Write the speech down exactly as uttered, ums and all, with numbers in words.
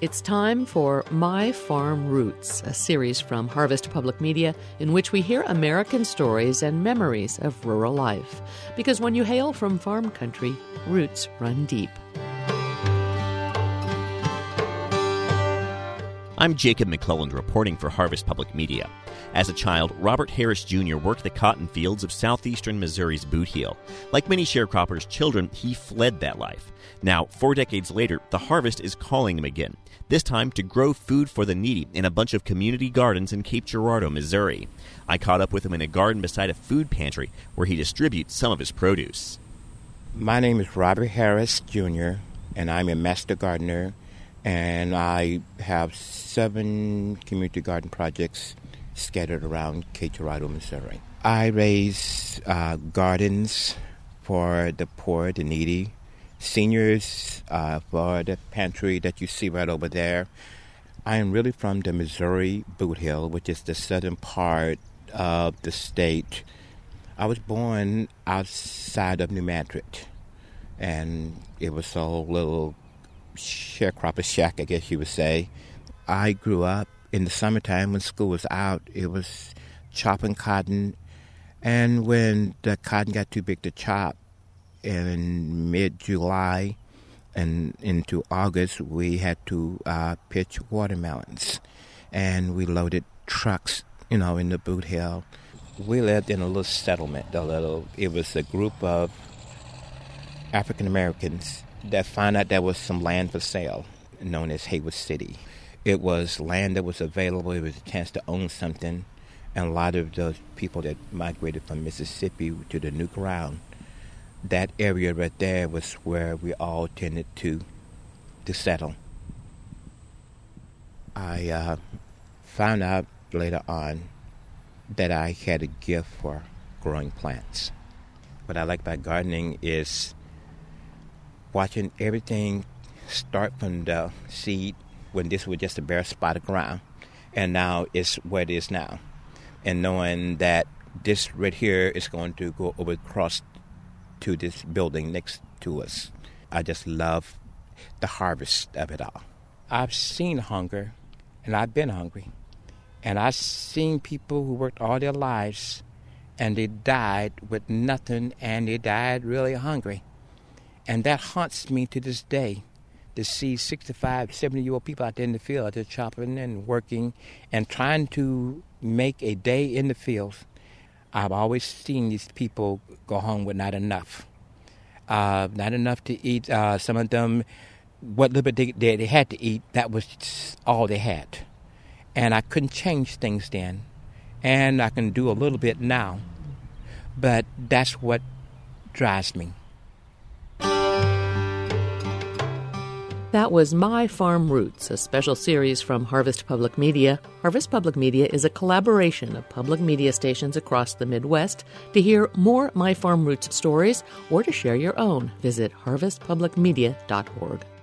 It's time for My Farm Roots, a series from Harvest Public Media in which we hear American stories and memories of rural life. Because when you hail from farm country, roots run deep. I'm Jacob McClelland reporting for Harvest Public Media. As a child, Robert Harris Junior worked the cotton fields of southeastern Missouri's Boot Heel. Like many sharecroppers' children, he fled that life. Now, four decades later, the harvest is calling him again, this time to grow food for the needy in a bunch of community gardens in Cape Girardeau, Missouri. I caught up with him in a garden beside a food pantry where he distributes some of his produce. My name is Robert Harris Junior, and I'm a master gardener, and I have seven community garden projects scattered around Cape Girardeau, Missouri. I raise uh, gardens for the poor, the needy, seniors, uh, for the pantry that you see right over there. I am really from the Missouri Boot Heel, which is the southern part of the state. I was born outside of New Madrid, and it was a little sharecropper shack, I guess you would say. I grew up in the summertime when school was out. It was chopping cotton, and when the cotton got too big to chop, in mid-July and into August, we had to uh, pitch watermelons, and we loaded trucks, you know, in the Boot Heel. We lived in a little settlement, a little. It was a group of African Americans that found out there was some land for sale, known as Haywood City. It was land that was available. It was a chance to own something, and a lot of those people that migrated from Mississippi to the new ground, that area right there was where we all tended to to settle. I uh, found out later on that I had a gift for growing plants. What I like about gardening is watching everything start from the seed when this was just a bare spot of ground, and now it's where it is now. And knowing that this right here is going to go over across to this building next to us. I just love the harvest of it all. I've seen hunger, and I've been hungry. And I've seen people who worked all their lives, and they died with nothing, and they died really hungry. And that haunts me to this day, to see sixty-five, seventy-year-old people out there in the field, just chopping and working and trying to make a day in the fields. I've always seen these people go home with not enough. Uh, not enough to eat. Uh, some of them, what little bit they, they, they had to eat, that was all they had. And I couldn't change things then. And I can do a little bit now. But that's what drives me. That was My Farm Roots, a special series from Harvest Public Media. Harvest Public Media is a collaboration of public media stations across the Midwest. To hear more My Farm Roots stories or to share your own, visit harvest public media dot org.